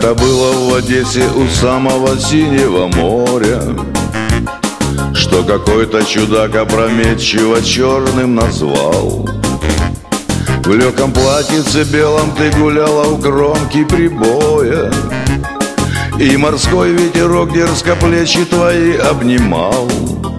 Это было в Одессе у самого синего моря, что какой-то чудак опрометчиво черным назвал. В легком платьице белом ты гуляла у кромки прибоя, и морской ветерок дерзко плечи твои обнимал.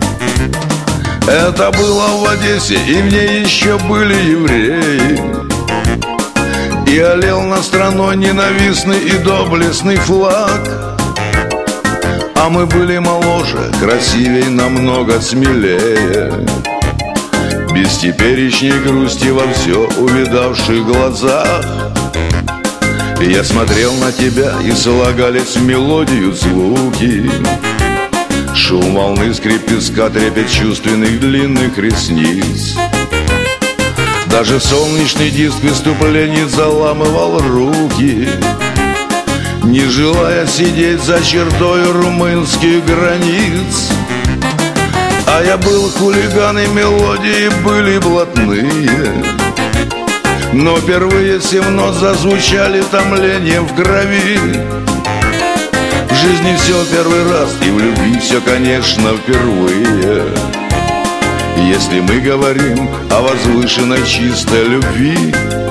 Это было в Одессе, и в ней еще были евреи, и олел над страной ненавистный и доблестный флаг. А мы были моложе, красивей, намного смелее, без теперешней грусти во все увидавших глазах. И я смотрел на тебя, и слагались в мелодию звуки. Шум волны, скрип песка, трепет чувственных длинных ресниц. Даже солнечный диск выступлений заламывал руки, не желая сидеть за чертой румынских границ. А я был хулиган, и мелодии были блатные, но впервые 7 нот зазвучали томлением в крови. В жизни все первый раз, и в любви все, конечно, впервые, если мы говорим о возвышенной чистой любви.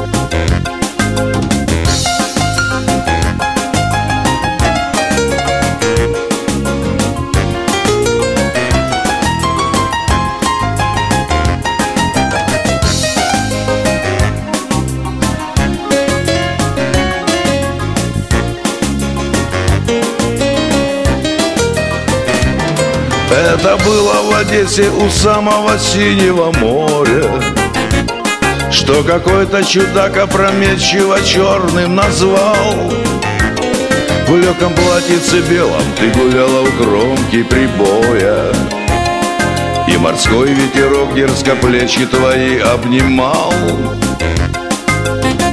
Это было в Одессе у самого синего моря, что какой-то чудак опрометчиво черным назвал. В легком платьице белом ты гуляла у кромки прибоя, и морской ветерок дерзко плечи твои обнимал.